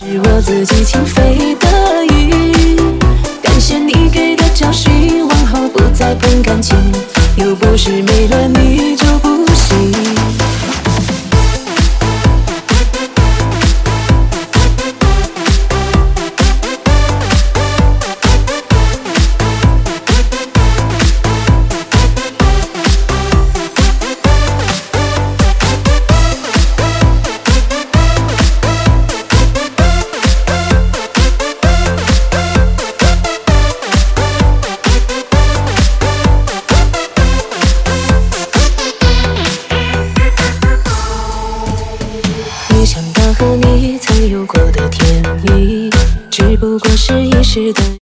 是我自己情非得已，感谢你给的教训，往后不再碰感情，又不是没了你就不行。没想到和你曾有过的甜蜜，只不过是一时的